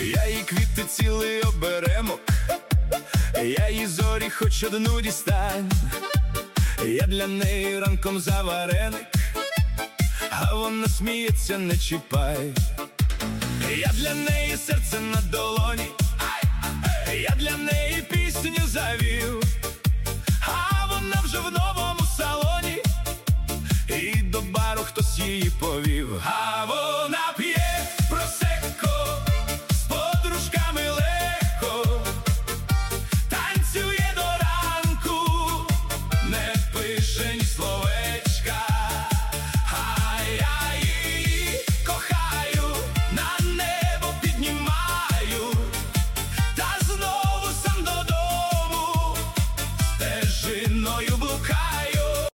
Я їй квіти цілий оберемок, я їй зорі хоч одну дістань. Я для неї ранком завареник, а вона сміється, не чіпай. Я для неї серце на долоні, я для неї пісню завів, а вона вже в новому салоні, і до бару хтось її повів.